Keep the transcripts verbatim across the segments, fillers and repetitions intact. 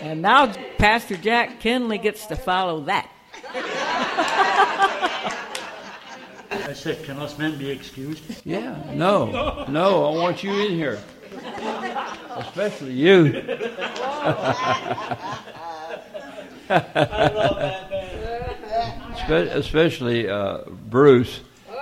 And now Pastor Jack Kinley gets to follow that. I said, can us men be excused? Yeah, no, no, I want you in here. Especially you. Espe- especially uh, Bruce.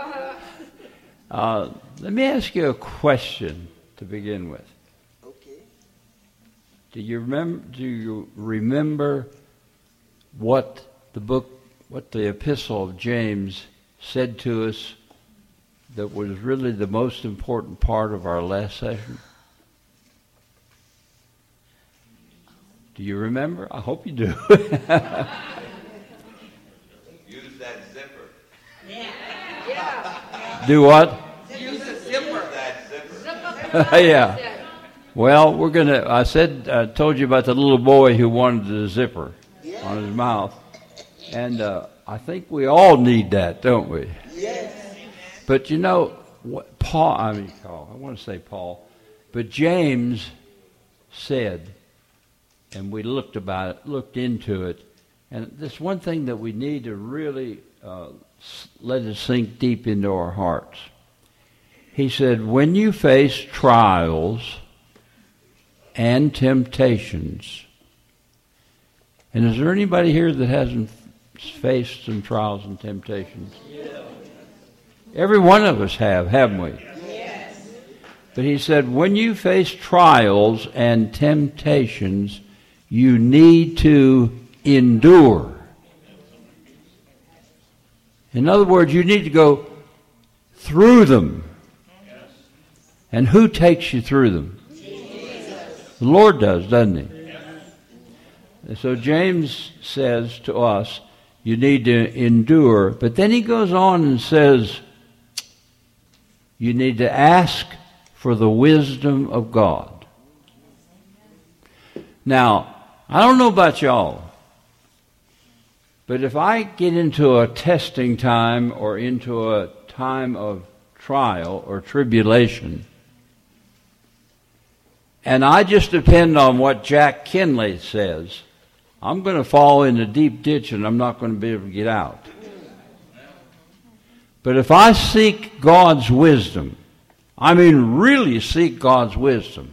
Uh, let me ask you a question to begin with. Okay. Do you remember? Do you remember what the book, what the Epistle of James said to us that was really the most important part of our last session? Do you remember? I hope you do. Use that zipper. Yeah. Do what? Use a zipper. That zipper. Yeah. Well, we're gonna. I said, I told you about the little boy who wanted the zipper Yeah. on his mouth, and uh, I think we all need that, don't we? Yes. But you know, what Paul. I mean, Paul. I want to say Paul, but James said, and we looked about it, looked into it, and this one thing that we need to really uh, let it sink deep into our hearts. He said, when you face trials and temptations, and is there anybody here that hasn't faced some trials and temptations? Yeah. Every one of us have, haven't we? Yes. But he said, when you face trials and temptations, you need to endure. In other words, you need to go through them. And who takes you through them? Jesus. The Lord does, doesn't he? And so James says to us, you need to endure. But then he goes on and says, you need to ask for the wisdom of God. Now, I don't know about y'all, but if I get into a testing time or into a time of trial or tribulation, and I just depend on what Jack Kinley says, I'm going to fall in a deep ditch and I'm not going to be able to get out. But if I seek God's wisdom, I mean really seek God's wisdom,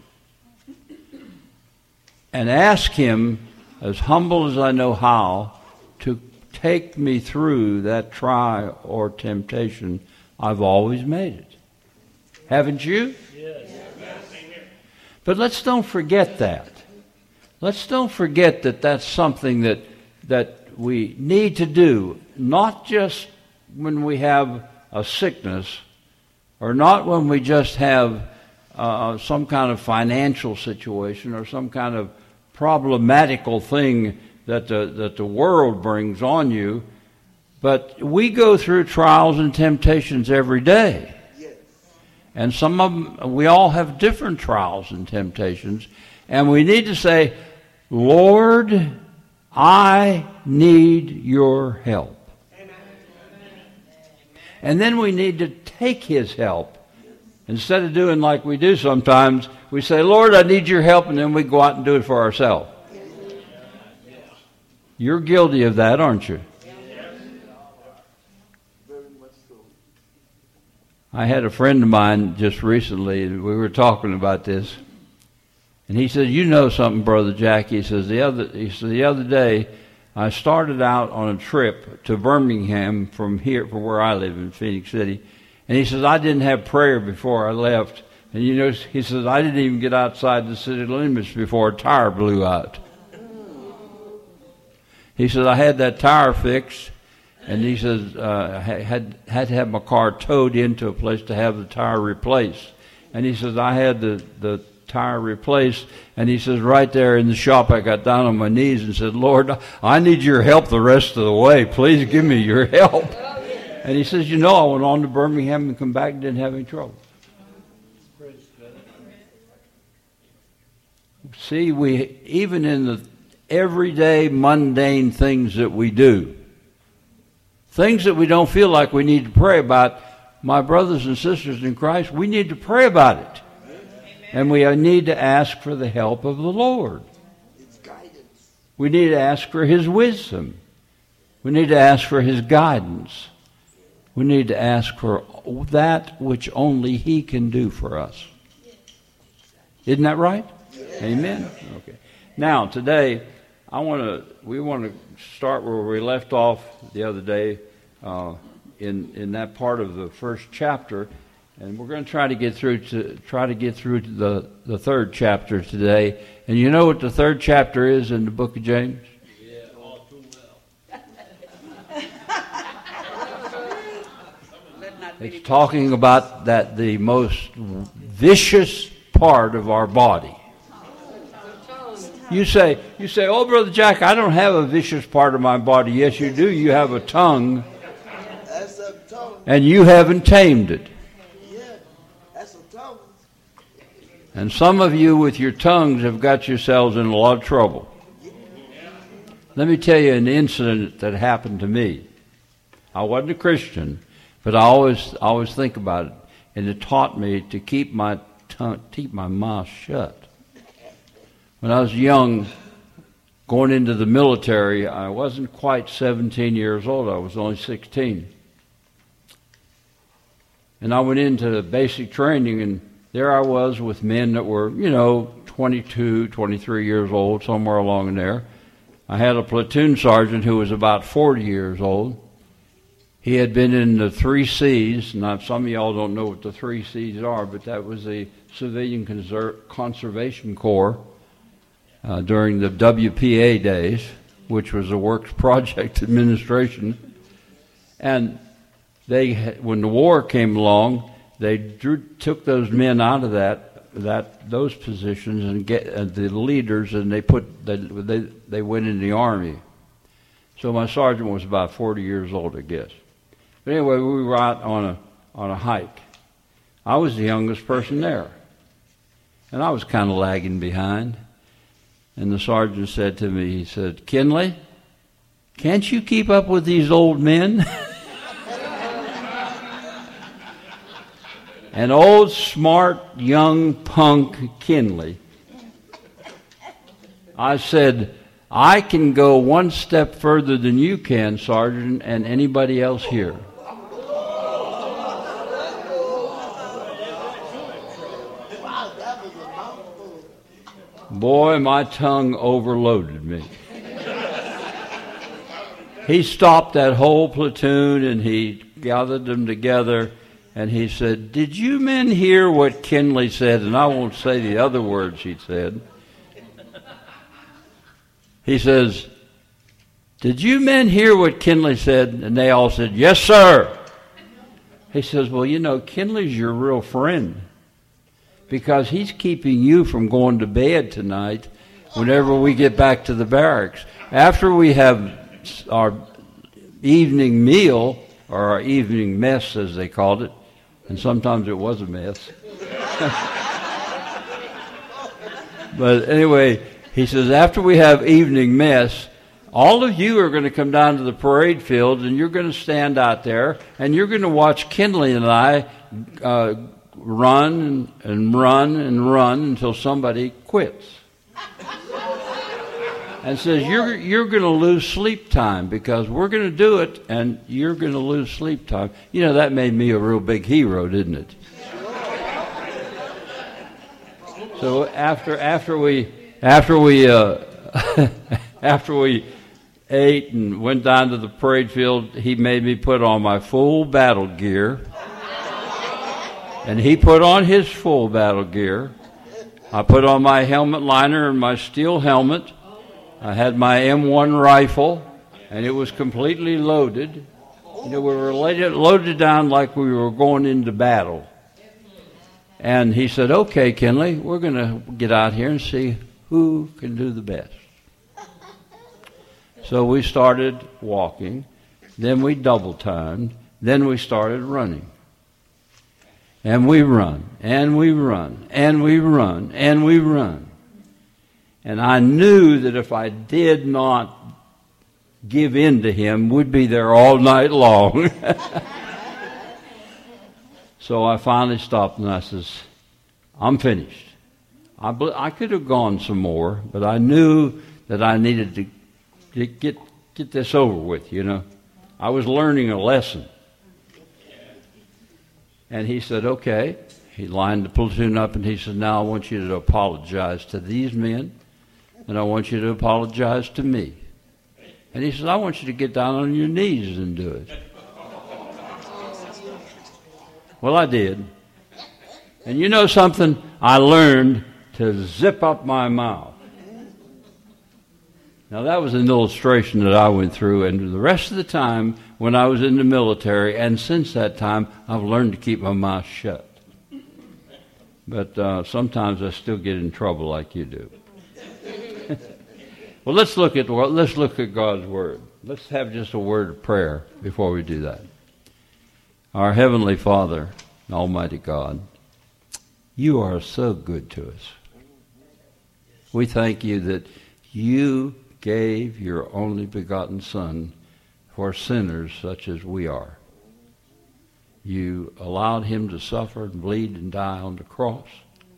and ask Him, as humble as I know how, to take me through that trial or temptation, I've always made it. Haven't you? Yes. But let's don't forget that. Let's don't forget that that's something that that we need to do, not just when we have a sickness, or not when we just have uh, some kind of financial situation or some kind of problematical thing that the, that the world brings on you, but we go through trials and temptations every day. And some of them, we all have different trials and temptations, and we need to say, Lord, I need your help. Amen. And then we need to take His help. Instead of doing like we do sometimes, we say, Lord, I need your help, and then we go out and do it for ourselves. You're guilty of that, aren't you? I had a friend of mine just recently, and we were talking about this, and he said, you know something, Brother Jack, he says, the other, he said, the other day, I started out on a trip to Birmingham from here, from where I live in Phoenix City, and he says, I didn't have prayer before I left, and you know, he says, I didn't even get outside the city limits before a tire blew out. He says, I had that tire fixed, and he says, uh, I had, had to have my car towed into a place to have the tire replaced. And he says, I had the, the tire replaced. And he says, right there in the shop, I got down on my knees and said, Lord, I need your help the rest of the way. Please give me your help. And he says, you know, I went on to Birmingham and come back and didn't have any trouble. See, we even in the everyday mundane things that we do, things that we don't feel like we need to pray about, my brothers and sisters in Christ, we need to pray about it. Amen. And we need to ask for the help of the Lord. It's guidance. We need to ask for His wisdom. We need to ask for His guidance. We need to ask for that which only He can do for us. Isn't that right? Amen? Okay. Now, today, I want to. we want to start where we left off the other day uh, in in that part of the first chapter, and we're going to try to get through to try to get through to the the third chapter today. And you know what the third chapter is in the book of James? Yeah, all too well. It's talking about that the most vicious part of our body. You say, you say, oh, Brother Jack, I don't have a vicious part of my body. Yes, you do. You have a tongue, That's a tongue. and you haven't tamed it. Yeah, that's a tongue. And some of you with your tongues have got yourselves in a lot of trouble. Let me tell you an incident that happened to me. I wasn't a Christian, but I always, always think about it, and it taught me to keep my tongue, keep my mouth shut. When I was young, going into the military, I wasn't quite seventeen years old. I was only sixteen. And I went into basic training, and there I was with men that were, you know, twenty-two, twenty-three years old, somewhere along in there. I had a platoon sergeant who was about forty years old. He had been in the three C's. Now, some of y'all don't know what the three C's are, but that was the Civilian Conser- Conservation Corps. Uh, during the W P A days, which was the Works Project Administration. And they, when the war came along, they drew, took those men out of that, that those positions and get uh, the leaders, and they put they, they they went in the Army. So my sergeant was about forty years old, I guess. But anyway, we were out on a on a hike. I was the youngest person there, and I was kind of lagging behind. And the sergeant said to me, he said, Kinley, can't you keep up with these old men? An old, smart, young punk Kinley. I said, I can go one step further than you can, Sergeant, and anybody else here. Boy, my tongue overloaded me. He stopped that whole platoon and he gathered them together and he said, did you men hear what Kinley said? And I won't say the other words he said. He says, did you men hear what Kinley said? And they all said, yes, sir. He says, well, you know, Kinley's your real friend, because he's keeping you from going to bed tonight whenever we get back to the barracks. After we have our evening meal, or our evening mess as they called it, and sometimes it was a mess. But anyway, he says, after we have evening mess, all of you are going to come down to the parade field, and you're going to stand out there, and you're going to watch Kinley and I uh, run and, and run and run until somebody quits. And says, you're you're going to lose sleep time because we're going to do it and you're going to lose sleep time. You know, that made me a real big hero, didn't it? So after after we after we uh, after we ate and went down to the parade field, he made me put on my full battle gear. And he put on his full battle gear. I put on my helmet liner and my steel helmet. I had my M one rifle, and it was completely loaded. You know, we were loaded, loaded down like we were going into battle. And he said, okay, Kinley, we're going to get out here and see who can do the best. So we started walking. Then we double-timed. Then we started running. And we run, and we run, and we run, and we run. And I knew that if I did not give in to him, we'd be there all night long. So I finally stopped and I says, I'm finished. I, I could have gone some more, but I knew that I needed to get, get, get this over with, you know. I was learning a lesson. And he said, okay. He lined the platoon up and he said, now I want you to apologize to these men, and I want you to apologize to me. And he said, I want you to get down on your knees and do it. Well, I did. And you know something? I learned to zip up my mouth. Now, that was an illustration that I went through, and the rest of the time when I was in the military, and since that time, I've learned to keep my mouth shut. But uh, sometimes I still get in trouble like you do. Well, let's look at let's look at God's Word. Let's have just a word of prayer before we do that. Our Heavenly Father, Almighty God, you are so good to us. We thank you that you gave your only begotten Son for sinners such as we are. You allowed him to suffer and bleed and die on the cross,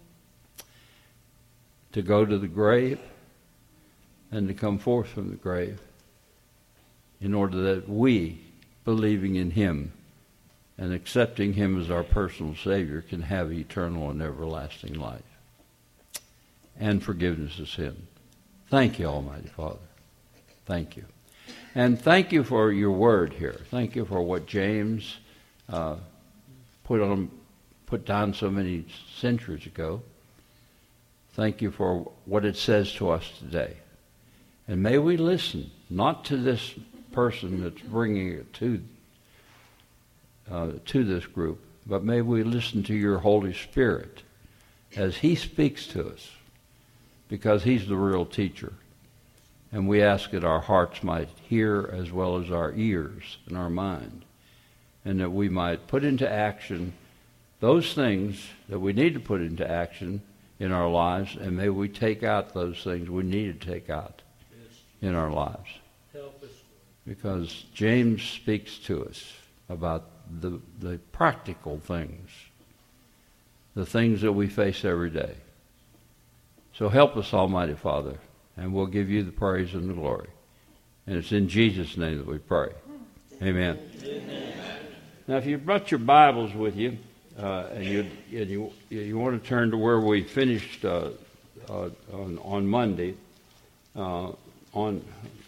to go to the grave and to come forth from the grave in order that we, believing in him and accepting him as our personal Savior, can have eternal and everlasting life and forgiveness of sin. Thank you, Almighty Father. Thank you. And thank you for your word here. Thank you for what James uh, put on, put down so many centuries ago. Thank you for what it says to us today. And may we listen, not to this person that's bringing it to, uh, to this group, but may we listen to your Holy Spirit as he speaks to us, because he's the real teacher. And we ask that our hearts might hear as well as our ears and our mind, and that we might put into action those things that we need to put into action in our lives, and may we take out those things we need to take out in our lives. Help us. Because James speaks to us about the, the practical things, the things that we face every day. So help us, Almighty Father, and we'll give you the praise and the glory. And it's in Jesus' name that we pray. Amen. Amen. Now, if you brought your Bibles with you, uh, and you and you you want to turn to where we finished uh, uh, on on Monday, uh, on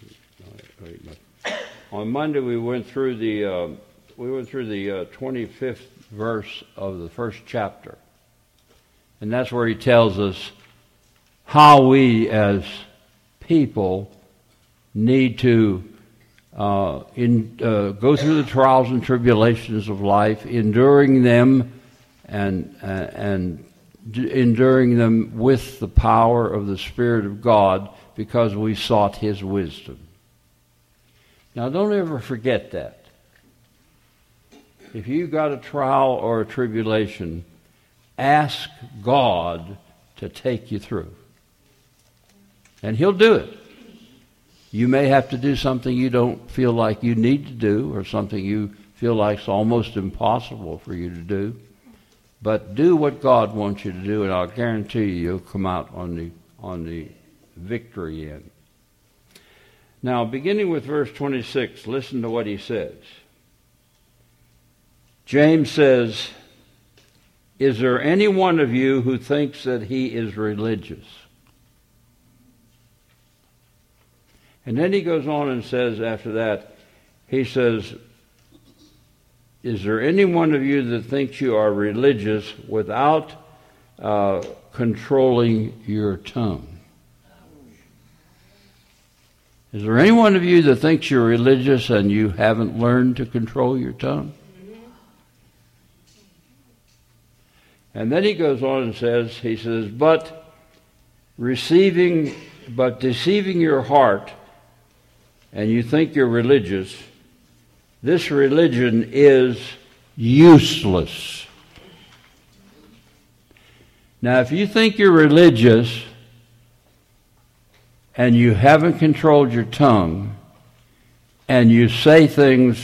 on Monday we went through the uh, we went through the uh, twenty-fifth verse of the first chapter, and that's where he tells us how we as people need to uh, in, uh, go through the trials and tribulations of life, enduring them and uh, and d- enduring them with the power of the Spirit of God, because we sought his wisdom. Now, don't ever forget that. If you got a trial or a tribulation, ask God to take you through. And he'll do it. You may have to do something you don't feel like you need to do, or something you feel like it's almost impossible for you to do. But do what God wants you to do, and I'll guarantee you you'll come out on the on the victory end. Now, beginning with verse twenty-six, listen to what he says. James says, "Is there any one of you who thinks that he is religious?" And then he goes on and says after that, he says, "Is there any one of you that thinks you are religious without uh, controlling your tongue?" Is there any one of you that thinks you're religious and you haven't learned to control your tongue? And then he goes on and says, he says, but receiving, but deceiving your heart, and you think you're religious, this religion is useless. Now, if you think you're religious and you haven't controlled your tongue, and you say things,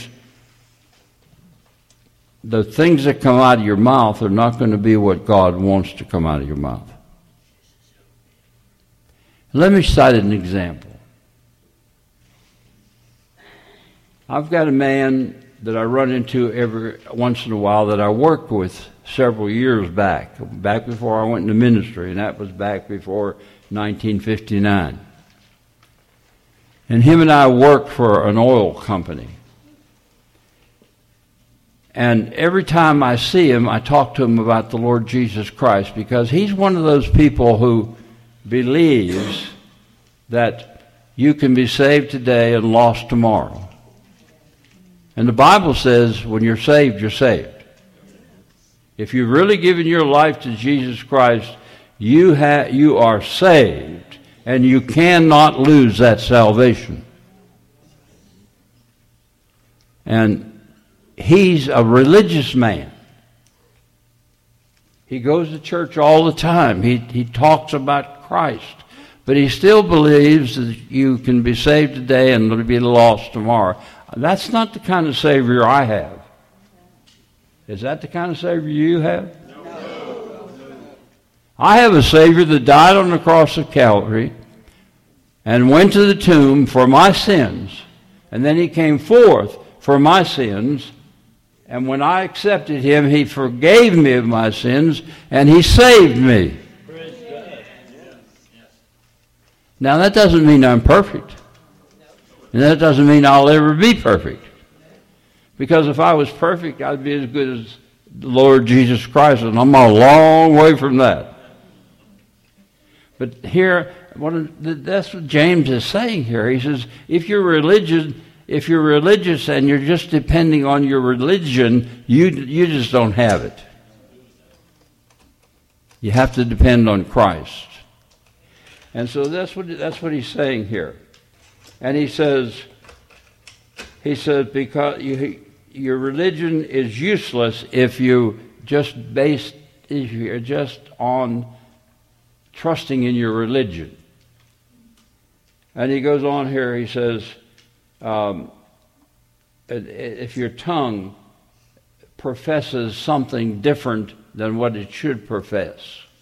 the things that come out of your mouth are not going to be what God wants to come out of your mouth. Let me cite an example. I've got a man that I run into every once in a while that I worked with several years back, back before I went into ministry, and that was back before nineteen fifty-nine. And him and I worked for an oil company. And every time I see him, I talk to him about the Lord Jesus Christ, because he's one of those people who believes that you can be saved today and lost tomorrow. And the Bible says when you're saved, you're saved. If you've really given your life to Jesus Christ, you ha- you are saved, and you cannot lose that salvation. And he's a religious man. He goes to church all the time. He he talks about Christ. But he still believes that you can be saved today and be lost tomorrow. That's not the kind of Savior I have. Is that the kind of Savior you have? No. I have a Savior that died on the cross of Calvary and went to the tomb for my sins. And then he came forth for my sins. And when I accepted him, he forgave me of my sins, and he saved me. Now, that doesn't mean I'm perfect. And that doesn't mean I'll ever be perfect. Because if I was perfect, I'd be as good as the Lord Jesus Christ, and I'm a long way from that. But here, that's what James is saying here. He says, if you're religious... If you're religious and you're just depending on your religion, you you just don't have it. You have to depend on Christ. And so that's what that's what he's saying here. And he says, he says because you, your religion is useless if you just based if you're just on trusting in your religion. And he goes on here. He says, Um, if your tongue professes something different than what it should profess.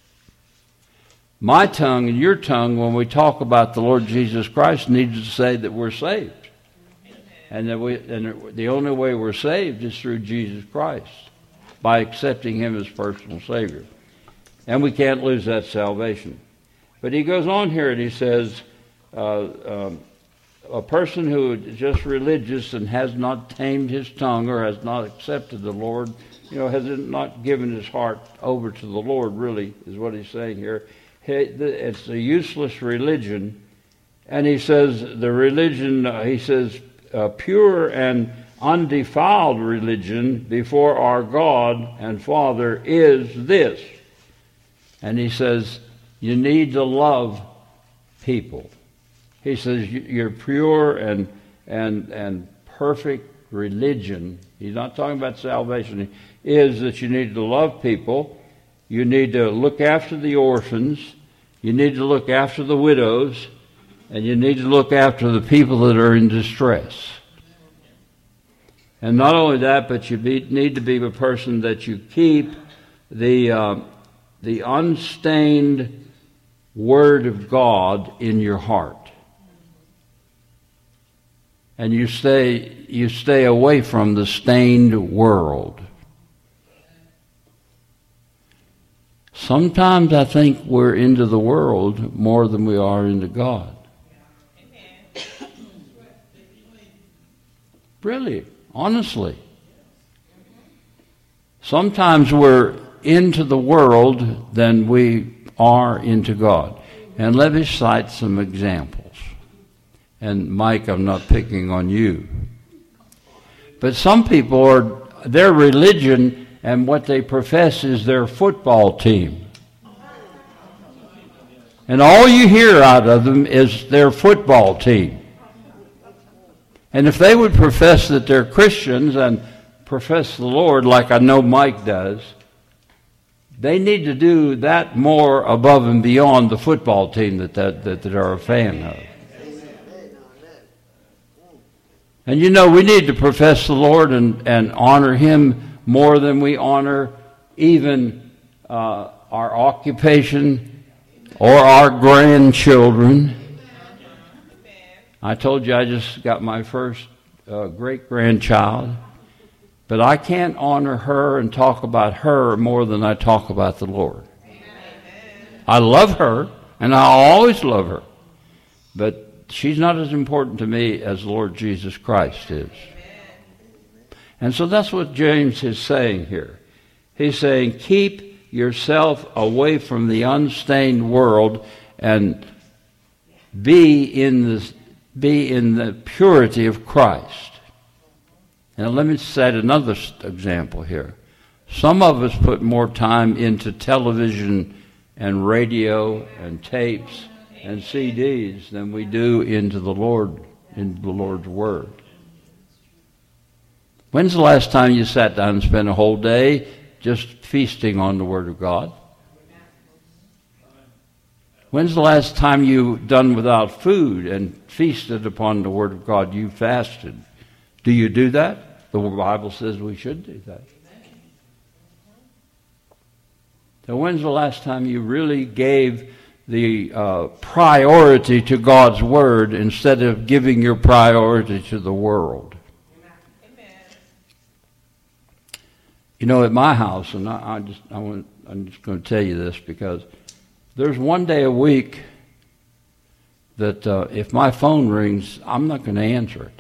My tongue and your tongue, when we talk about the Lord Jesus Christ, needs to say that we're saved. And that we, and the only way we're saved is through Jesus Christ, by accepting him as personal Savior. And we can't lose that salvation. But he goes on here and he says, uh, um, a person who is just religious and has not tamed his tongue or has not accepted the Lord, you know, has not given his heart over to the Lord, really, is what he's saying here. It's a useless religion. And he says the religion, uh, he says, uh, pure and undefiled religion before our God and Father is this. And he says, you need to love people. He says your pure and and and perfect religion, he's not talking about salvation, is that you need to love people, you need to look after the orphans, you need to look after the widows, and you need to look after the people that are in distress. And not only that, but you be, need to be a person that you keep the uh, the unstained Word of God in your heart. And you stay you stay away from the stained world. Sometimes I think we're into the world more than we are into God. Really, honestly. Sometimes we're into the world than we are into God. And let me cite some examples. And Mike, I'm not picking on you. But some people are, their religion and what they profess is their football team. And all you hear out of them is their football team. And if they would profess that they're Christians and profess the Lord like I know Mike does, they need to do that more above and beyond the football team that, that, that they're a fan of. And you know, we need to profess the Lord and, and honor him more than we honor even uh, our occupation or our grandchildren. I told you I just got my first uh, great-grandchild, but I can't honor her and talk about her more than I talk about the Lord. I love her, and I'll always love her, but she's not as important to me as the Lord Jesus Christ is. And so that's what James is saying here. He's saying, keep yourself away from the unstained world and be in the, be in the purity of Christ. Now let me set another example here. Some of us put more time into television and radio and tapes and C Ds than we do into the Lord, into the Lord's Word. When's the last time you sat down and spent a whole day just feasting on the Word of God? When's the last time you done without food and feasted upon the Word of God? You fasted. Do you do that? The Bible says we should do that. So when's the last time you really gave the uh, priority to God's Word instead of giving your priority to the world? Amen. You know, at my house, and I, I just, I want, I'm just going to tell you this because there's one day a week that uh, if my phone rings, I'm not going to answer it.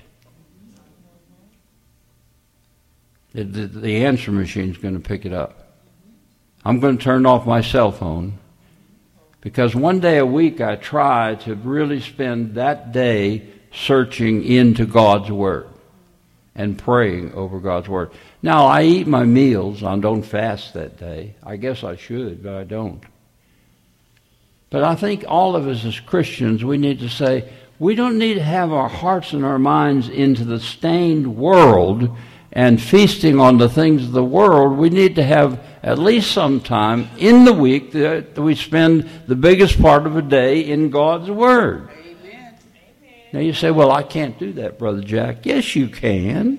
The, the, the answer machine's going to pick it up. I'm going to turn off my cell phone because one day a week I try to really spend that day searching into God's Word and praying over God's Word. Now, I eat my meals. I don't fast that day. I guess I should, but I don't. But I think all of us as Christians, we need to say, we don't need to have our hearts and our minds into the stained world and feasting on the things of the world. We need to have at least some time in the week that we spend the biggest part of a day in God's Word. Amen. Now you say, well, I can't do that, Brother Jack. Yes, you can.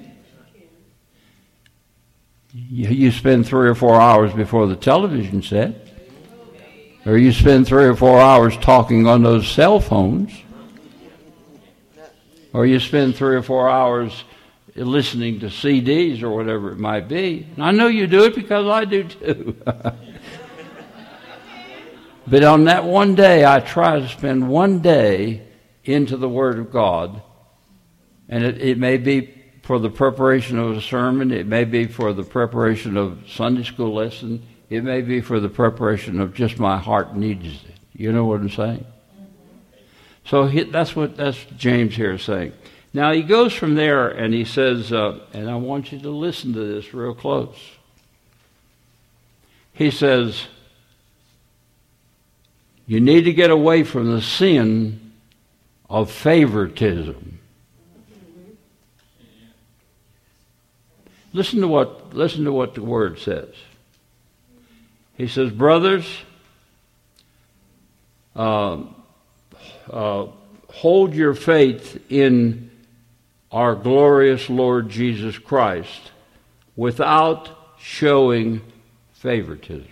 You, you spend three or four hours before the television set. Or you spend three or four hours talking on those cell phones. Or you spend three or four hours listening to C Ds or whatever it might be. And I know you do it because I do too. But on that one day, I try to spend one day into the Word of God. And it, it may be for the preparation of a sermon. It may be for the preparation of Sunday school lesson. It may be for the preparation of just my heart needs it. You know what I'm saying? So he, that's what that's James here is saying. Now he goes from there and he says, uh, and I want you to listen to this real close. He says, you need to get away from the sin of favoritism. Listen to what listen to what the Word says. He says, brothers, uh, uh, hold your faith in our glorious Lord Jesus Christ without showing favoritism.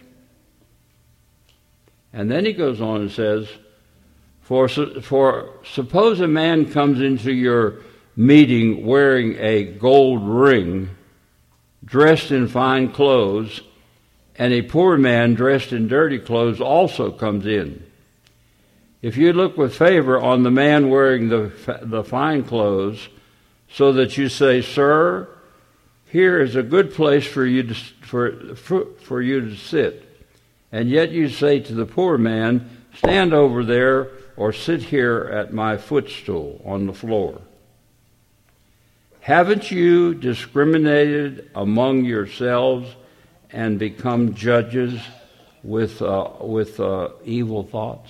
And then he goes on and says, for, for suppose a man comes into your meeting wearing a gold ring, dressed in fine clothes, and a poor man dressed in dirty clothes also comes in. If you look with favor on the man wearing the the fine clothes, so that you say, "Sir, here is a good place for you to for for, for you to sit," and yet you say to the poor man, "Stand over there or sit here at my footstool on the floor." Haven't you discriminated among yourselves and become judges with uh, with uh, evil thoughts?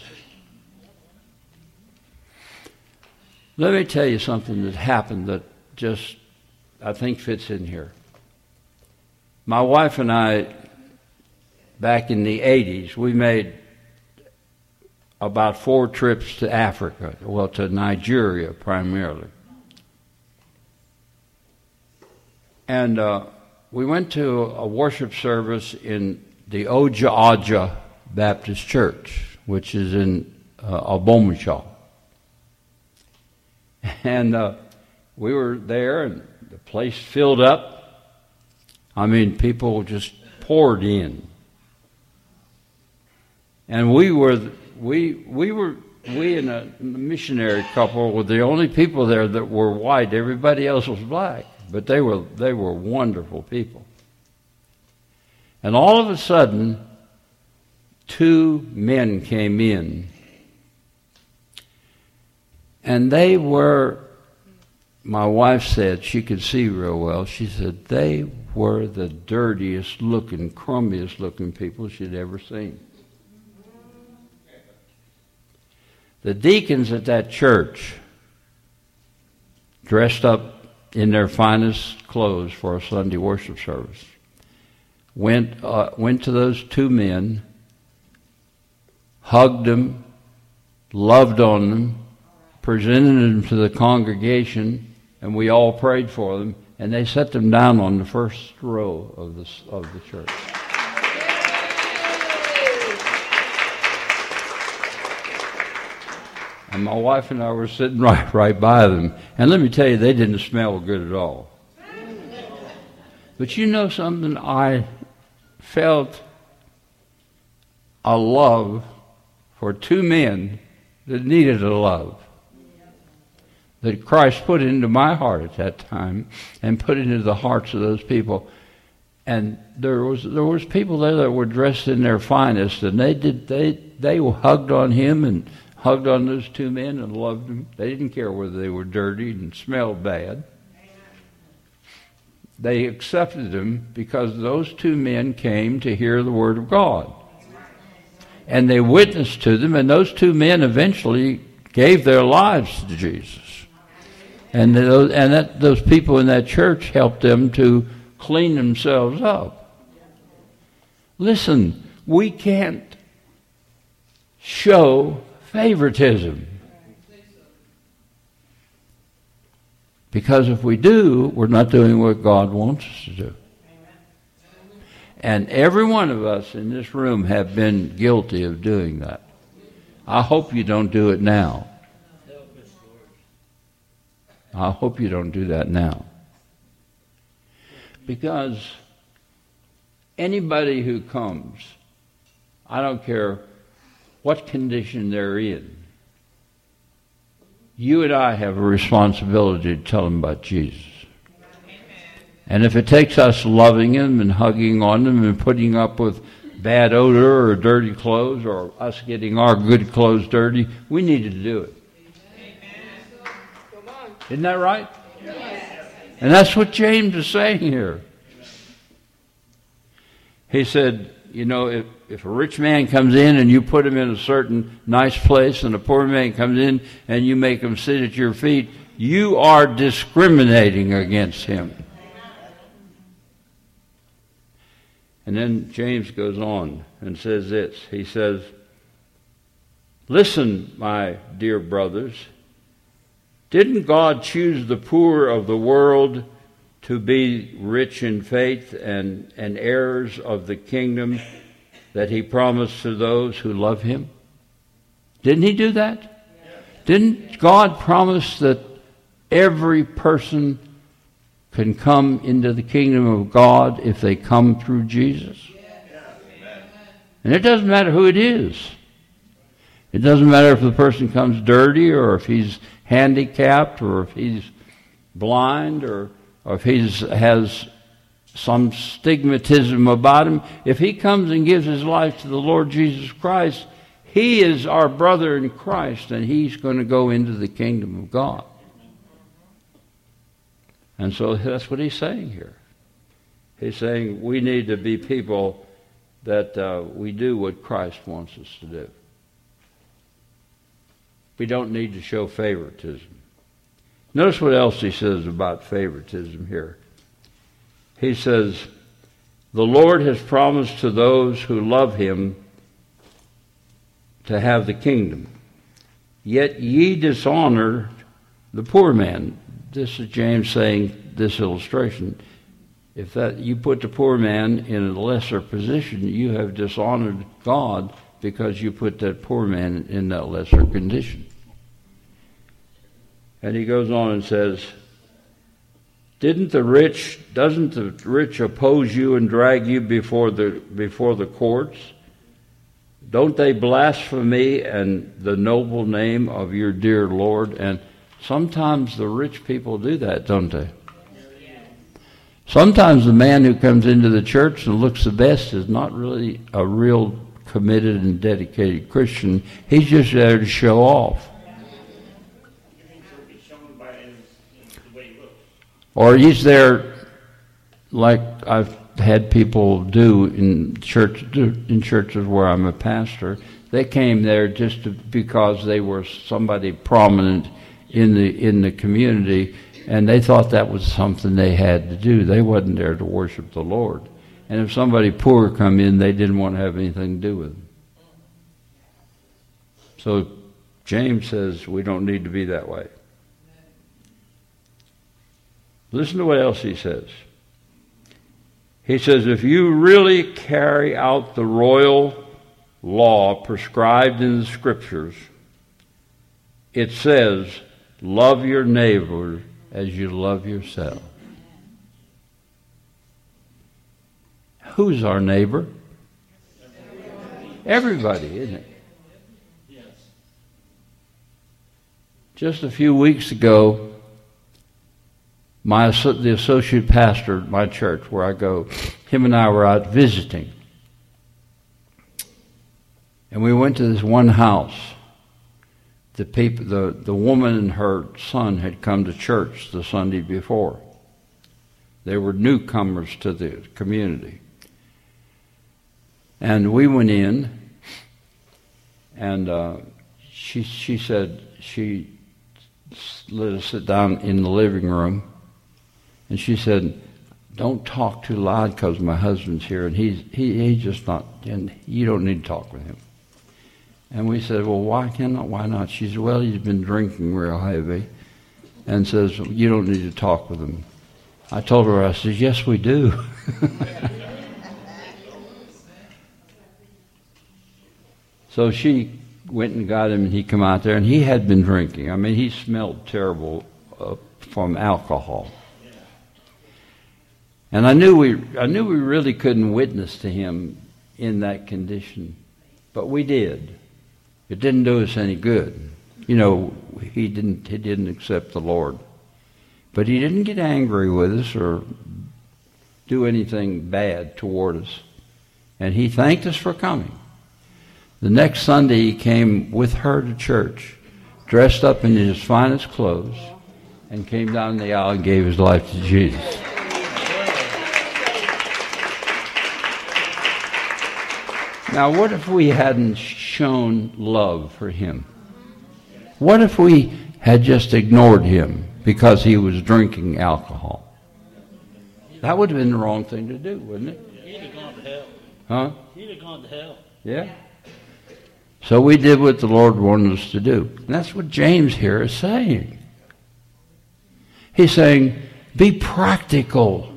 Let me tell you something that happened that just, I think, fits in here. My wife and I, back in the eighties, we made about four trips to Africa, well, to Nigeria primarily. And uh, we went to a worship service in the Oja Aja Baptist Church, which is in uh, Abomishaw. And uh, we were there, and the place filled up. I mean, people just poured in. And we were, we, we were, we and a missionary couple were the only people there that were white. Everybody else was black, but they were, they were wonderful people. And all of a sudden, two men came in, and they were, my wife said, she could see real well, she said, they were the dirtiest looking, crummiest looking people she'd ever seen. The deacons at that church, dressed up in their finest clothes for a Sunday worship service, went uh, went to those two men, hugged them, loved on them, presented them to the congregation, and we all prayed for them, and they set them down on the first row of the of the church. And my wife and I were sitting right, right by them. And let me tell you, they didn't smell good at all. But you know something? I felt a love for two men that needed a love that Christ put into my heart at that time and put into the hearts of those people. And there was there was people there that were dressed in their finest, and they did they they hugged on him and hugged on those two men and loved them. They didn't care whether they were dirty and smelled bad. They accepted them because those two men came to hear the Word of God. And they witnessed to them, and those two men eventually gave their lives to Jesus. And those, and that, those people in that church helped them to clean themselves up. Listen, we can't show favoritism. Because if we do, we're not doing what God wants us to do. And every one of us in this room have been guilty of doing that. I hope you don't do it now. I hope you don't do that now. Because anybody who comes, I don't care what condition they're in, you and I have a responsibility to tell them about Jesus. And if it takes us loving them and hugging on them and putting up with bad odor or dirty clothes or us getting our good clothes dirty, we need to do it. Isn't that right? And that's what James is saying here. He said, you know, if, if a rich man comes in and you put him in a certain nice place, and a poor man comes in and you make him sit at your feet, you are discriminating against him. And then James goes on and says this. He says, listen, my dear brothers, didn't God choose the poor of the world to be rich in faith and, and heirs of the kingdom that he promised to those who love him? Didn't he do that? Didn't God promise that every person can come into the kingdom of God if they come through Jesus? And it doesn't matter who it is. It doesn't matter if the person comes dirty or if he's handicapped or if he's blind or or if he has some stigmatism about him. If he comes and gives his life to the Lord Jesus Christ, he is our brother in Christ, and he's going to go into the kingdom of God. And so that's what he's saying here. He's saying we need to be people that uh, we do what Christ wants us to do. We don't need to show favoritism. Notice what else he says about favoritism here. He says, the Lord has promised to those who love him to have the kingdom. Yet ye dishonor the poor man. This is James saying this illustration. If that you put the poor man in a lesser position, you have dishonored God because you put that poor man in that lesser condition. And he goes on and says, Didn't the rich, doesn't the rich oppose you and drag you before the before the courts? Don't they blaspheme me and the noble name of your dear Lord? And sometimes the rich people do that, don't they? Sometimes the man who comes into the church and looks the best is not really a real committed and dedicated Christian. He's just there to show off. Or he's there like I've had people do in church in churches where I'm a pastor. They came there just to, because they were somebody prominent in the in the community, and they thought that was something they had to do. They wasn't there to worship the Lord. And if somebody poor come in, they didn't want to have anything to do with them. So James says we don't need to be that way. Listen to what else he says. He says, if you really carry out the royal law prescribed in the Scriptures, it says, love your neighbor as you love yourself. Who's our neighbor? Everybody, isn't it? Yes. Just a few weeks ago, my the associate pastor at my church where I go, him and I were out visiting. And we went to this one house. The people, the, the woman and her son had come to church the Sunday before. They were newcomers to the community. And we went in, and uh, she she said she let us sit down in the living room, and she said, "Don't talk too loud because my husband's here, and he's he he's just not, and you don't need to talk with him." And we said, "Well, why cannot? Why not?" She said, "Well, he's been drinking real heavy," and says, "You don't need to talk with him." I told her, I said, "Yes, we do." So she went and got him, and he come out there, and he had been drinking. I mean, he smelled terrible uh, from alcohol. And I knew we, I knew we really couldn't witness to him in that condition, but we did. It didn't do us any good. You know, he didn't, he didn't accept the Lord, but he didn't get angry with us or do anything bad toward us, and he thanked us for coming. The next Sunday, he came with her to church, dressed up in his finest clothes, and came down the aisle and gave his life to Jesus. Now, what if we hadn't shown love for him? What if we had just ignored him because he was drinking alcohol? That would have been the wrong thing to do, wouldn't it? He'd have gone to hell. Huh? He'd have gone to hell. Yeah. So we did what the Lord wanted us to do. And that's what James here is saying. He's saying, be practical.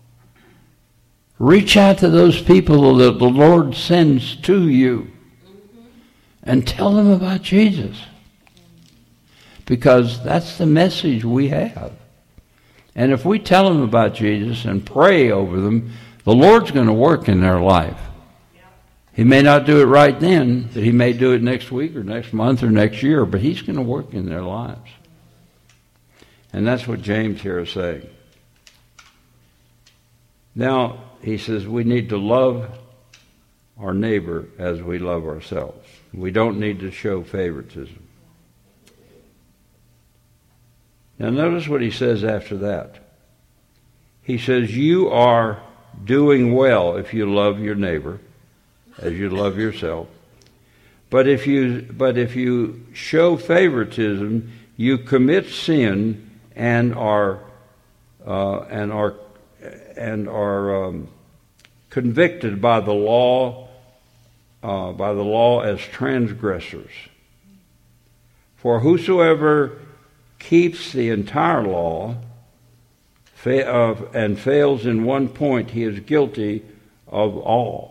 Reach out to those people that the Lord sends to you and tell them about Jesus. Because that's the message we have. And if we tell them about Jesus and pray over them, the Lord's going to work in their life. He may not do it right then, but he may do it next week or next month or next year, but he's going to work in their lives. And that's what James here is saying. Now, he says we need to love our neighbor as we love ourselves. We don't need to show favoritism. Now, notice what he says after that. He says, you are doing well if you love your neighbor as you love yourself. But if you but if you show favoritism, you commit sin and are uh, and are and are um, convicted by the law uh, by the law as transgressors. For whosoever keeps the entire law fa- uh, and fails in one point, he is guilty of all.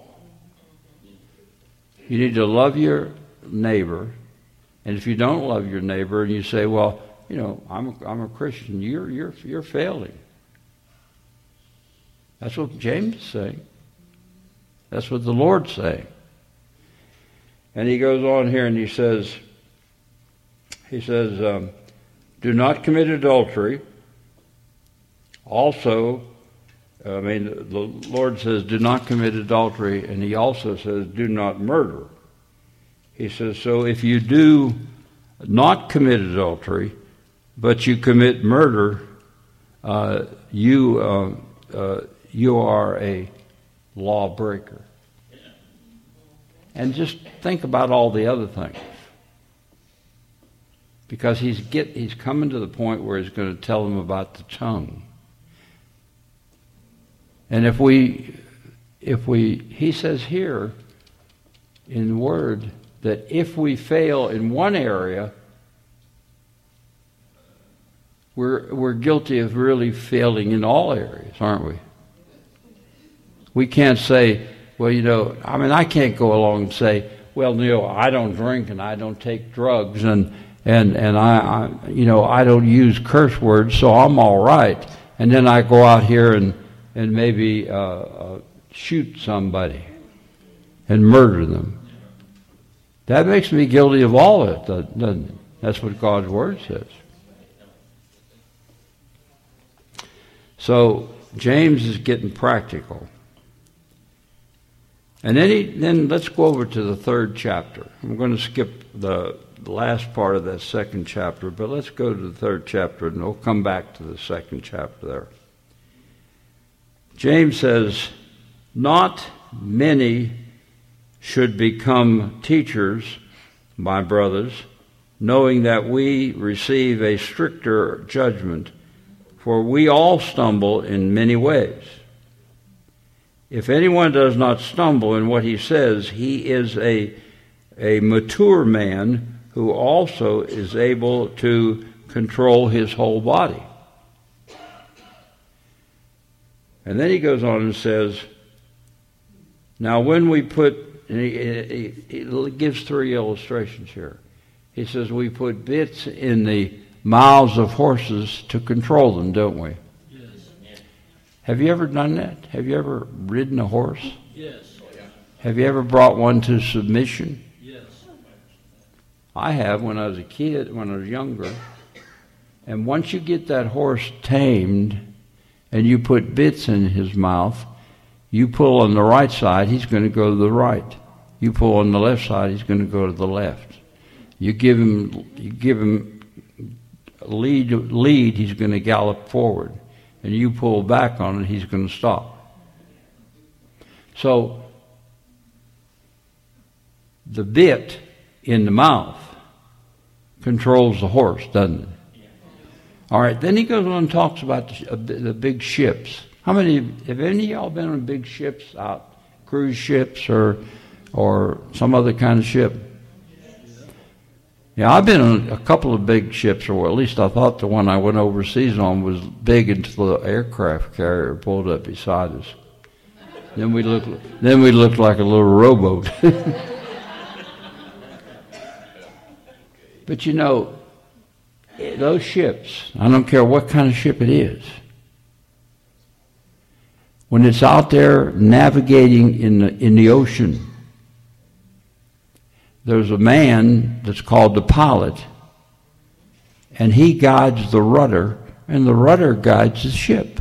You need to love your neighbor, and if you don't love your neighbor, and you say, "Well, you know, I'm a, I'm a Christian," you're you're you're failing. That's what James is saying. That's what the Lord's saying. And he goes on here and he says, he says, um, do not commit adultery. Also, I mean, the Lord says, do not commit adultery, and he also says, do not murder. He says, so if you do not commit adultery, but you commit murder, uh, you uh, uh, you are a lawbreaker. And just think about all the other things. Because he's get he's coming to the point where he's going to tell them about the tongue. And if we, if we, he says here in the Word that if we fail in one area, we're we're guilty of really failing in all areas, aren't we? We can't say, well, you know, I mean, I can't go along and say, well, you know, I don't drink and I don't take drugs and and and I, I you know, I don't use curse words, so I'm all right. And then I go out here and and maybe uh, uh, shoot somebody and murder them. That makes me guilty of all of it, doesn't it? That's what God's Word says. So James is getting practical. And then, he, then let's go over to the third chapter. I'm going to skip the, the last part of that second chapter, but let's go to the third chapter, and we'll come back to the second chapter there. James says, not many should become teachers, my brothers, knowing that we receive a stricter judgment, for we all stumble in many ways. If anyone does not stumble in what he says, he is a, a mature man who also is able to control his whole body. And then he goes on and says, now when we put, and he, he, he gives three illustrations here. He says we put bits in the mouths of horses to control them, don't we? Yes. Have you ever done that? Have you ever ridden a horse? Yes. Have you ever brought one to submission? Yes. I have when I was a kid, when I was younger. And once you get that horse tamed and you put bits in his mouth, you pull on the right side, he's going to go to the right. You pull on the left side, he's going to go to the left. You give him, you give him lead, lead, he's going to gallop forward. And you pull back on it, he's going to stop. So, the bit in the mouth controls the horse, doesn't it? All right, then he goes on and talks about the, the big ships. How many, have any of y'all been on big ships out, cruise ships or or some other kind of ship? Yeah, I've been on a couple of big ships, or at least I thought the one I went overseas on was big until the aircraft carrier pulled up beside us. Then we looked, then we looked like a little rowboat. But you know, those ships, I don't care what kind of ship it is, when it's out there navigating in the, in the ocean, there's a man that's called the pilot, and he guides the rudder, and the rudder guides the ship.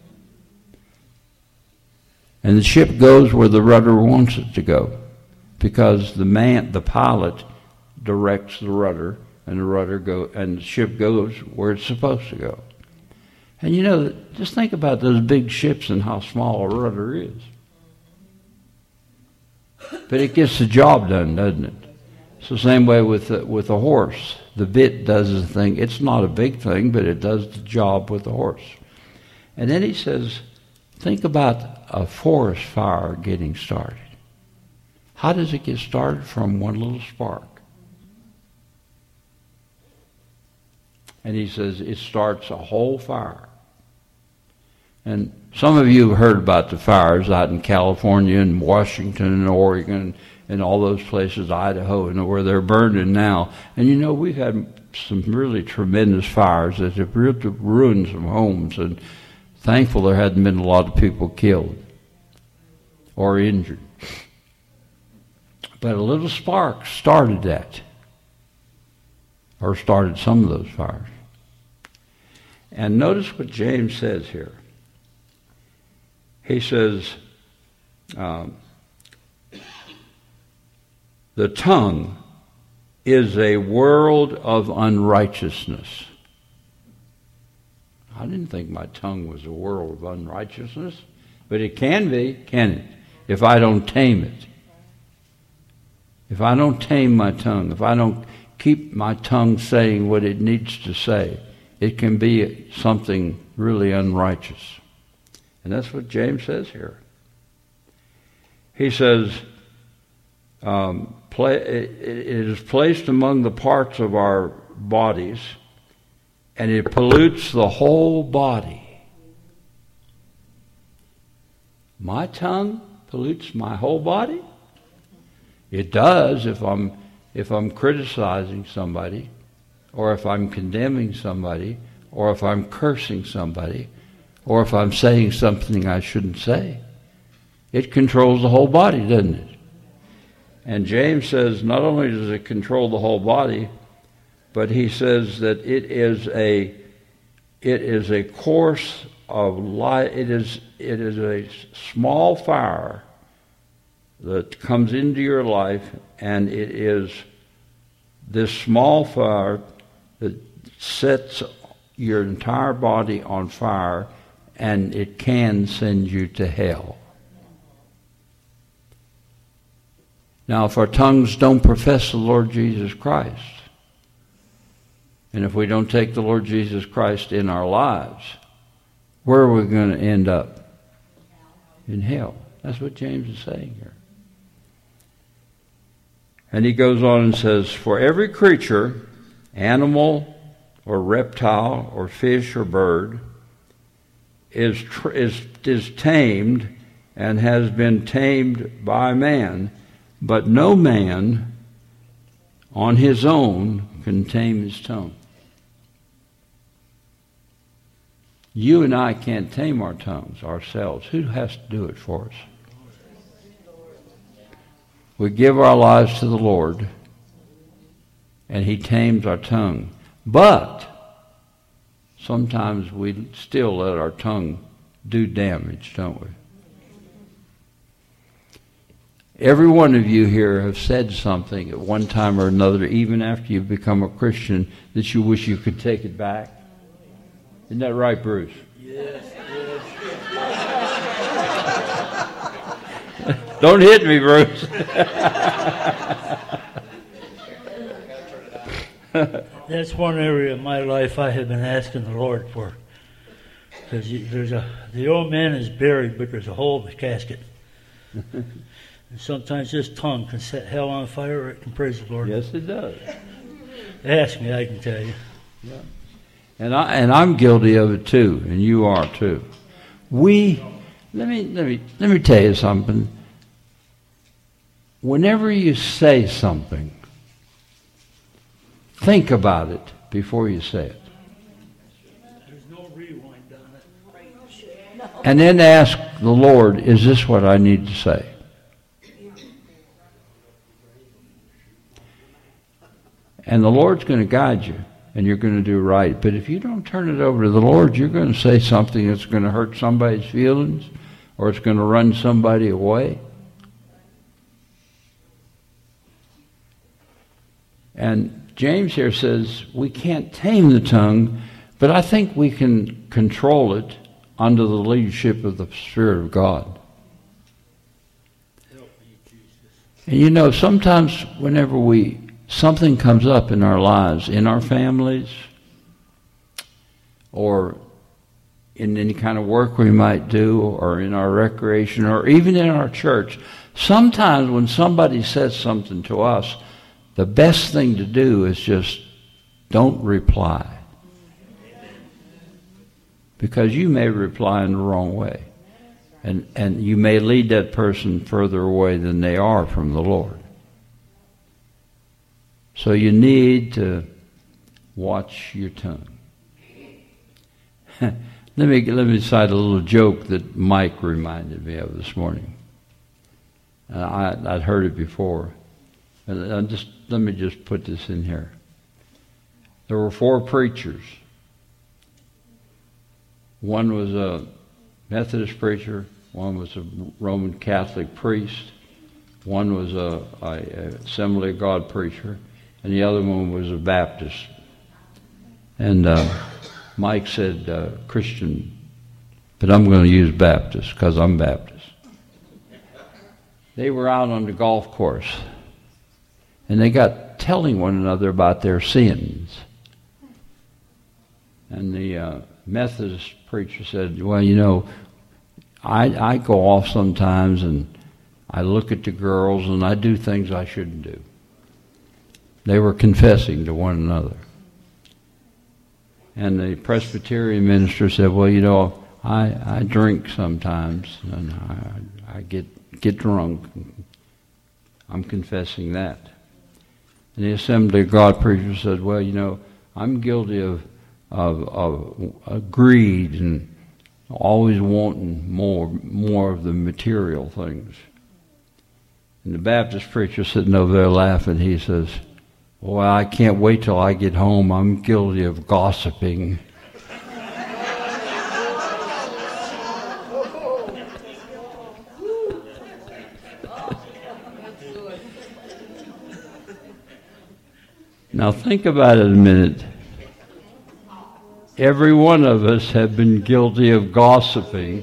And the ship goes where the rudder wants it to go, because the man, the pilot, directs the rudder, and the rudder go, and the ship goes where it's supposed to go. And you know, just think about those big ships and how small a rudder is. But it gets the job done, doesn't it? It's the same way with the, with a horse. The bit does the thing. It's not a big thing, but it does the job with the horse. And then he says, think about a forest fire getting started. How does it get started? From one little spark. And he says it starts a whole fire. And some of you have heard about the fires out in California and Washington and Oregon and all those places, Idaho, and where they're burning now. And you know, we've had some really tremendous fires that have really ruined some homes and Thankful there hadn't been a lot of people killed or injured. But a little spark started that, or started some of those fires. And notice what James says here. He says, um, the tongue is a world of unrighteousness. I didn't think my tongue was a world of unrighteousness, but it can be, can it? If I don't tame it. If I don't tame my tongue, if I don't keep my tongue saying what it needs to say, it can be something really unrighteous. And that's what James says here. He says, um, play, it, it is placed among the parts of our bodies, and it pollutes the whole body. My tongue pollutes my whole body? It does if I'm if I'm criticizing somebody, or if I'm condemning somebody, or if I'm cursing somebody, or if I'm saying something I shouldn't say. It controls the whole body, doesn't it? And James says not only does it control the whole body, but he says that it is a it is a course of light. It is it is a small fire that comes into your life, and it is this small fire that sets your entire body on fire, and it can send you to hell. Now, if our tongues don't profess the Lord Jesus Christ, and if we don't take the Lord Jesus Christ in our lives, where are we going to end up? In hell. That's what James is saying here. And he goes on and says, for every creature, animal or reptile or fish or bird, is, tr- is, is tamed and has been tamed by man, but no man on his own can tame his tongue. You and I can't tame our tongues ourselves. Who has to do it for us? We give our lives to the Lord, and He tames our tongue. But sometimes we still let our tongue do damage, don't we? Every one of you here have said something at one time or another, even after you've become a Christian, that you wish you could take it back. Isn't that right, Bruce? Yes, Don't hit me, Bruce. That's one area of my life I have been asking the Lord for. Because there's a the old man is buried, but there's a hole in the casket. And sometimes this tongue can set hell on fire, or it can praise the Lord. Yes, it does. Ask me, I can tell you. Yeah. And I and I'm guilty of it too, and you are too. We let me let me let me tell you something. Whenever you say something, think about it before you say it. There's no rewind on it. And then ask the Lord, is this what I need to say? And the Lord's going to guide you, and you're going to do right. But if you don't turn it over to the Lord, you're going to say something that's going to hurt somebody's feelings, or it's going to run somebody away. And James here says we can't tame the tongue, but I think we can control it under the leadership of the Spirit of God. And you know, sometimes whenever we something comes up in our lives, in our families, or in any kind of work we might do, or in our recreation, or even in our church, sometimes when somebody says something to us, the best thing to do is just don't reply. Because you may reply in the wrong way. And, and you may lead that person further away than they are from the Lord. So you need to watch your tongue. Let me let me cite a little joke that Mike reminded me of this morning. Uh, I, I'd heard it before. And I just let me just put this in here. There were four preachers. One was a Methodist preacher. One was a Roman Catholic priest. One was a, a, a Assembly of God preacher, and the other one was a Baptist. And uh, Mike said uh, Christian, but I'm going to use Baptist because I'm Baptist. They were out on the golf course, and they got telling one another about their sins. And the uh, Methodist preacher said, well, you know, I, I go off sometimes and I look at the girls and I do things I shouldn't do. They were confessing to one another. And the Presbyterian minister said, well, you know, I, I drink sometimes and I, I get get drunk. I'm confessing that. And the Assembly of God preacher said, well, you know, I'm guilty of, of, of, of greed and always wanting more, more of the material things. And the Baptist preacher sitting over there laughing, he says, well, I can't wait till I get home. I'm guilty of gossiping. Now think about it a minute. Every one of us have been guilty of gossiping.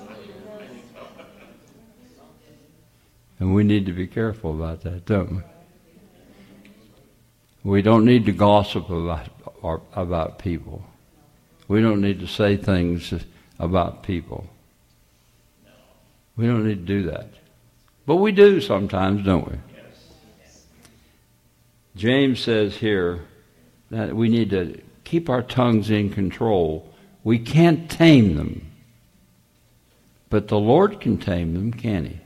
And we need to be careful about that, don't we? We don't need to gossip about, or, about people. We don't need to say things about people. We don't need to do that. But we do sometimes, don't we? James says here that we need to keep our tongues in control. We can't tame them. But the Lord can tame them, can He?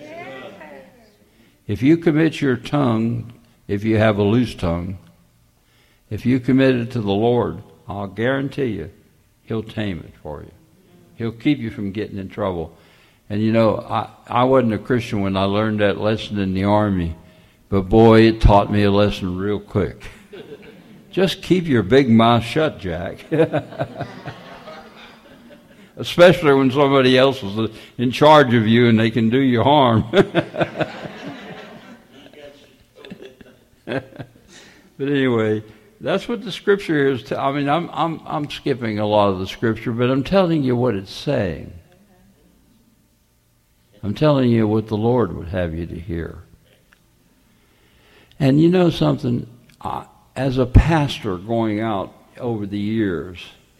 If you commit your tongue, if you have a loose tongue, if you commit it to the Lord, I'll guarantee you, He'll tame it for you. He'll keep you from getting in trouble. And you know, I, I wasn't a Christian when I learned that lesson in the Army, but boy, it taught me a lesson real quick. Just keep your big mouth shut, Jack. Especially when somebody else is in charge of you and they can do you harm. But anyway, that's what the scripture is. T- I mean, I'm I'm I'm skipping a lot of the scripture, but I'm telling you what it's saying. I'm telling you what the Lord would have you to hear. And you know something? Uh, as a pastor going out over the years,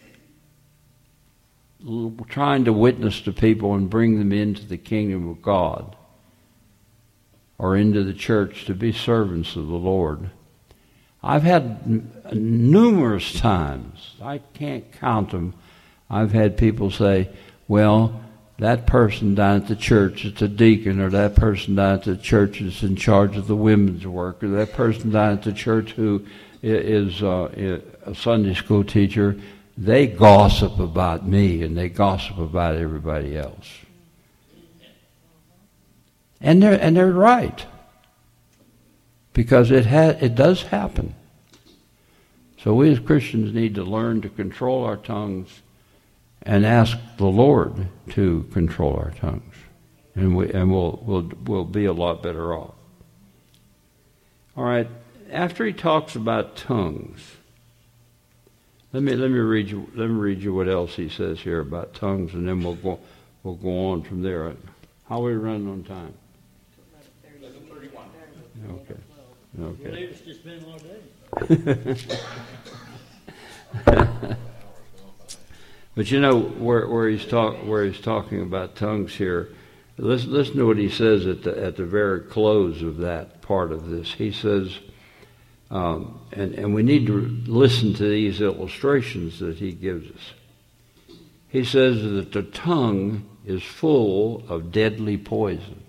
l- trying to witness to people and bring them into the kingdom of God or into the church to be servants of the Lord, I've had n- numerous times, I can't count them, I've had people say, well, that person down at the church is a deacon, or that person down at the church is in charge of the women's work, or that person down at the church who is uh, a Sunday school teacher, they gossip about me and they gossip about everybody else. And they're, and they're right. Because it ha- it does happen. So we as Christians need to learn to control our tongues and ask the Lord to control our tongues. And we and we'll we'll we'll be a lot better off. All right, after he talks about tongues, let me let me read you let me read you what else he says here about tongues, and then we'll go we'll go on from there. How are we running on time? Okay. Okay. It's just been all day. But you know where where he's talk where he's talking about tongues here. Listen, listen to what he says at the at the very close of that part of this. He says, um, and and we need to listen to these illustrations that he gives us. He says that the tongue is full of deadly poison.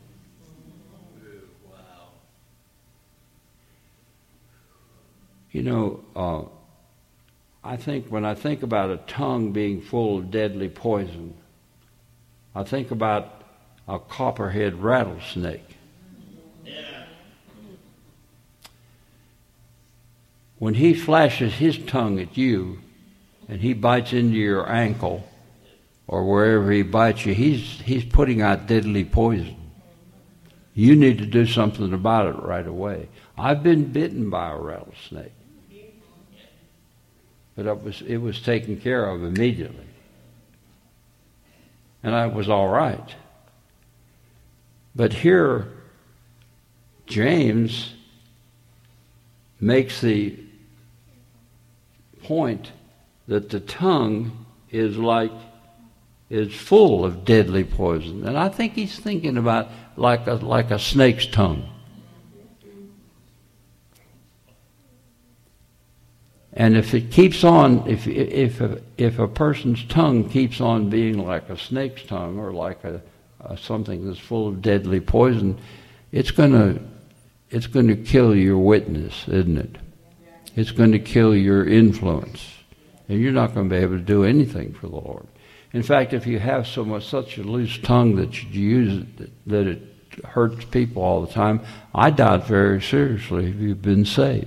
You know, uh, I think when I think about a tongue being full of deadly poison, I think about a copperhead rattlesnake. When he flashes his tongue at you and he bites into your ankle or wherever he bites you, he's, he's putting out deadly poison. You need to do something about it right away. I've been bitten by a rattlesnake, but it was, it was taken care of immediately. And I was all right. But here, James makes the point that the tongue is like, is full of deadly poison. And I think he's thinking about like a, like a snake's tongue. And if it keeps on, if if a, if a person's tongue keeps on being like a snake's tongue or like a, a something that's full of deadly poison, it's gonna it's gonna kill your witness, isn't it? It's going to kill your influence, and you're not going to be able to do anything for the Lord. In fact, if you have so much such a loose tongue that you use it, that it hurts people all the time, I doubt very seriously if you've been saved.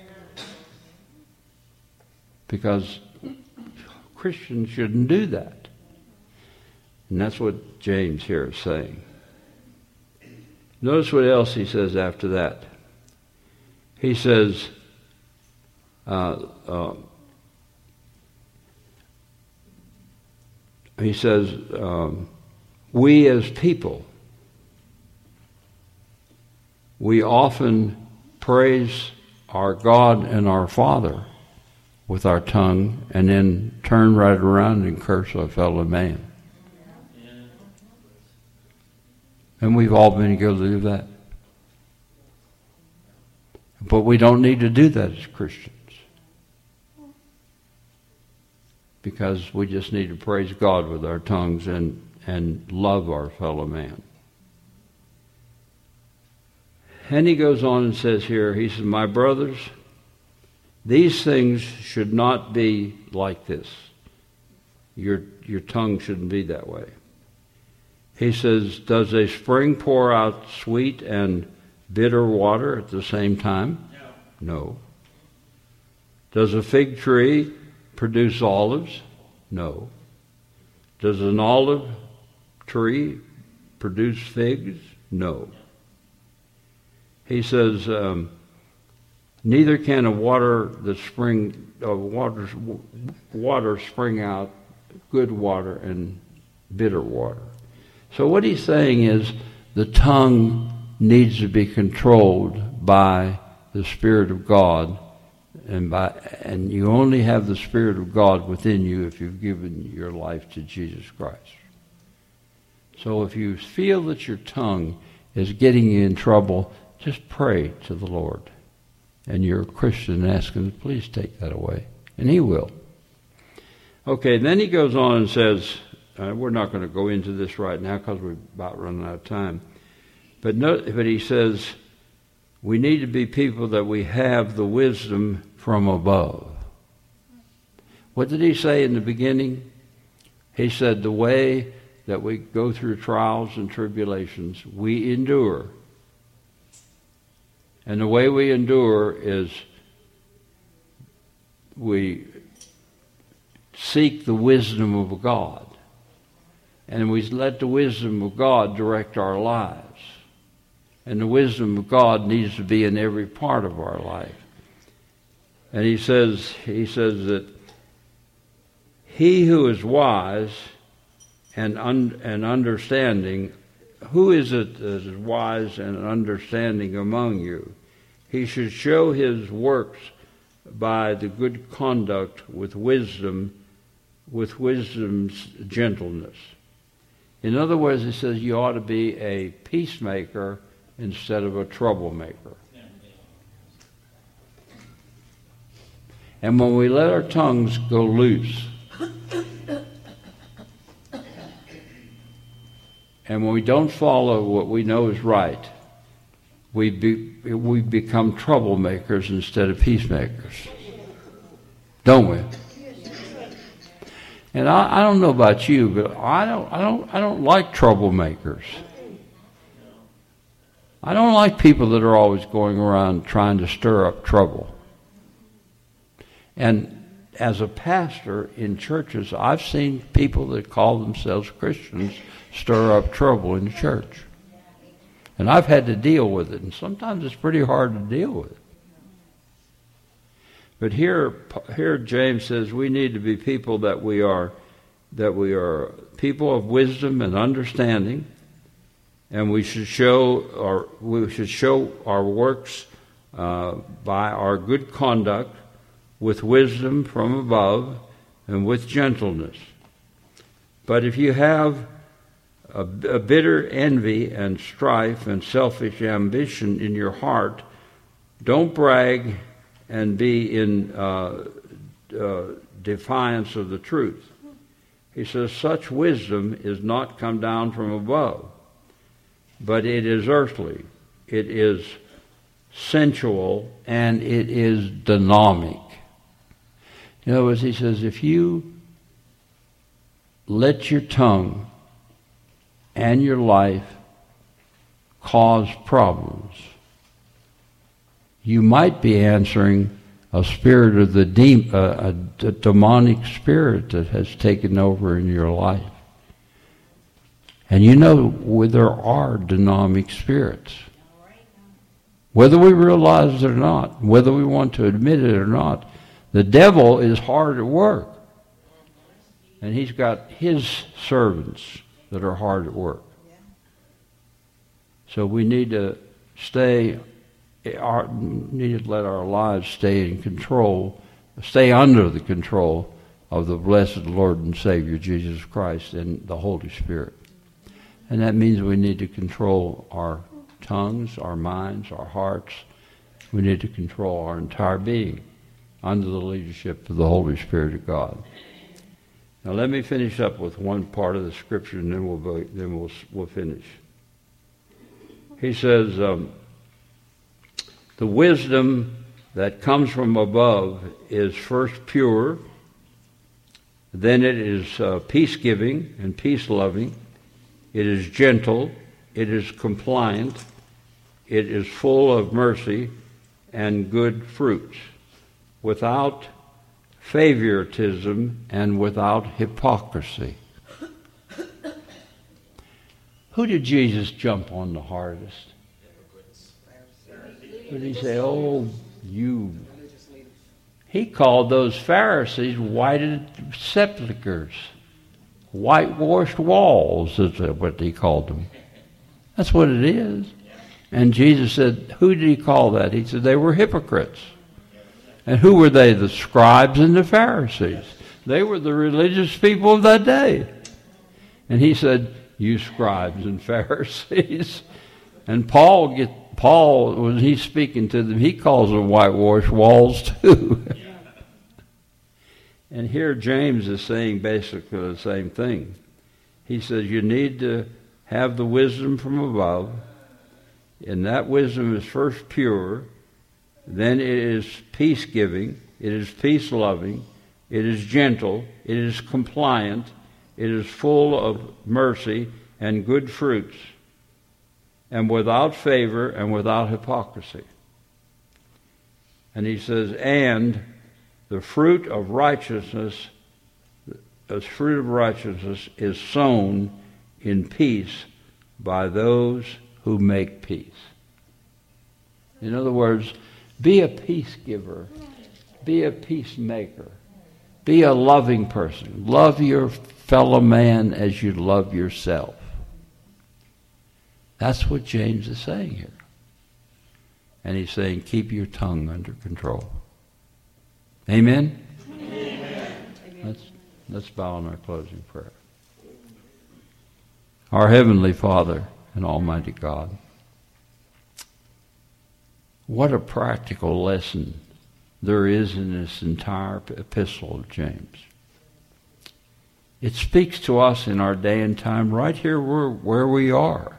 Because Christians shouldn't do that. And that's what James here is saying. Notice what else he says after that. He says, uh, uh, he says, um, we as people, we often praise our God and our Father with our tongue and then turn right around and curse our fellow man. And we've all been guilty of that. But we don't need to do that as Christians. Because we just need to praise God with our tongues and, and love our fellow man. And he goes on and says here, he says, my brothers, these things should not be like this. Your, your tongue shouldn't be that way. He says, does a spring pour out sweet and bitter water at the same time? No. No. Does a fig tree produce olives? No. Does an olive tree produce figs? No. He says, um, neither can a water that spring uh, water water spring out good water and bitter water. So what he's saying is the tongue needs to be controlled by the Spirit of God, and by and you only have the Spirit of God within you if you've given your life to Jesus Christ. So if you feel that your tongue is getting you in trouble, just pray to the Lord. And you're a Christian, ask him, please take that away. And he will. Okay, then he goes on and says, uh, we're not going to go into this right now because we're about running out of time. But, no, but he says, we need to be people that we have the wisdom from above. What did he say in the beginning? He said, the way that we go through trials and tribulations, we endure. And the way we endure is we seek the wisdom of God. And we let the wisdom of God direct our lives. And the wisdom of God needs to be in every part of our life. And he says, he says that he who is wise and, un, and understanding, who is it that is wise and understanding among you? He should show his works by the good conduct with wisdom, with wisdom's gentleness. In other words, he says you ought to be a peacemaker instead of a troublemaker. And when we let our tongues go loose, and when we don't follow what we know is right, we be, we become troublemakers instead of peacemakers. Don't we? And I, I don't know about you, but I don't, I don't, I don't like troublemakers. I don't like people that are always going around trying to stir up trouble. And as a pastor in churches, I've seen people that call themselves Christians stir up trouble in the church. And I've had to deal with it, and sometimes it's pretty hard to deal with it. But here, here James says we need to be people that we are, that we are people of wisdom and understanding, and we should show our we should show our works uh, by our good conduct, with wisdom from above, and with gentleness. But if you have a, a bitter envy and strife and selfish ambition in your heart, don't brag and be in uh, uh, defiance of the truth. He says, such wisdom is not come down from above, but it is earthly, it is sensual, and it is dynamic. In other words, he says, if you let your tongue and your life cause problems, you might be answering a spirit of the de- uh, a, a demonic spirit that has taken over in your life. And you know where there are demonic spirits. Whether we realize it or not, whether we want to admit it or not, the devil is hard at work. And he's got his servants that are hard at work. So we need to stay, our, need to let our lives stay in control, stay under the control of the blessed Lord and Savior Jesus Christ and the Holy Spirit. And that means we need to control our tongues, our minds, our hearts. We need to control our entire being under the leadership of the Holy Spirit of God. Now let me finish up with one part of the scripture, and then we'll go, then we'll we'll finish. He says, um, the wisdom that comes from above is first pure, then it is uh, peace-giving and peace-loving. It is gentle, it is compliant, it is full of mercy and good fruits, without favoritism and without hypocrisy. Who did Jesus jump on the hardest? Who did he say, oh, you? He called those Pharisees whited sepulchres, whitewashed walls is what he called them. That's what it is. And Jesus said, who did he call that? He said they were hypocrites. And who were they? The scribes and the Pharisees. They were the religious people of that day. And he said, you scribes and Pharisees. And Paul, get, Paul, when he's speaking to them, he calls them whitewashed walls too. And here James is saying basically the same thing. He says you need to have the wisdom from above, and that wisdom is first pure, then it is peace-giving, it is peace-loving, it is gentle, it is compliant, it is full of mercy and good fruits, and without favor and without hypocrisy. And he says, and the fruit of righteousness, the fruit of righteousness is sown in peace by those who make peace. In other words, be a peace giver. Be a peacemaker. Be a loving person. Love your fellow man as you love yourself. That's what James is saying here. And he's saying, keep your tongue under control. Amen? Amen. Let's, let's bow in our closing prayer. Our Heavenly Father and Almighty God, what a practical lesson there is in this entire epistle of James. It speaks to us in our day and time right here where, where we are.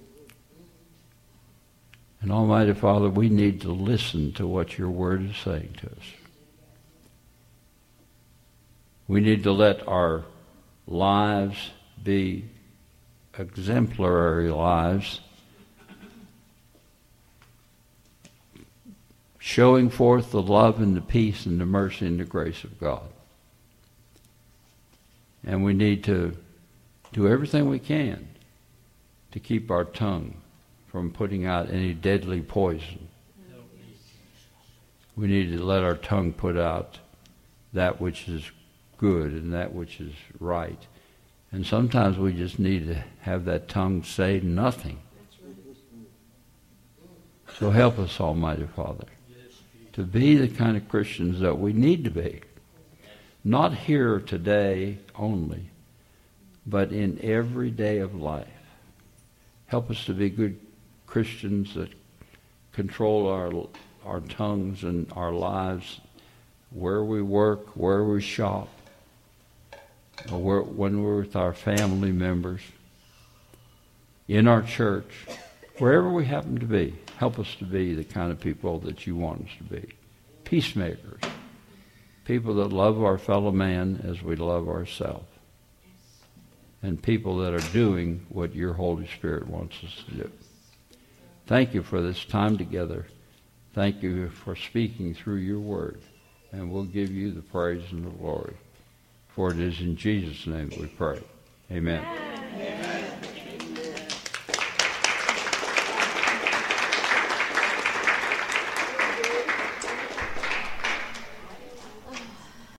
And Almighty Father, we need to listen to what your word is saying to us. We need to let our lives be exemplary lives, showing forth the love and the peace and the mercy and the grace of God. And we need to do everything we can to keep our tongue from putting out any deadly poison. We need to let our tongue put out that which is good and that which is right. And sometimes we just need to have that tongue say nothing. So help us, Almighty Father, to be the kind of Christians that we need to be. Not here today only, but in every day of life. Help us to be good Christians that control our our tongues and our lives, where we work, where we shop, or where, when we're with our family members, in our church, wherever we happen to be. Help us to be the kind of people that you want us to be. Peacemakers. People that love our fellow man as we love ourselves. And people that are doing what your Holy Spirit wants us to do. Thank you for this time together. Thank you for speaking through your word. And we'll give you the praise and the glory. For it is in Jesus' name we pray. Amen.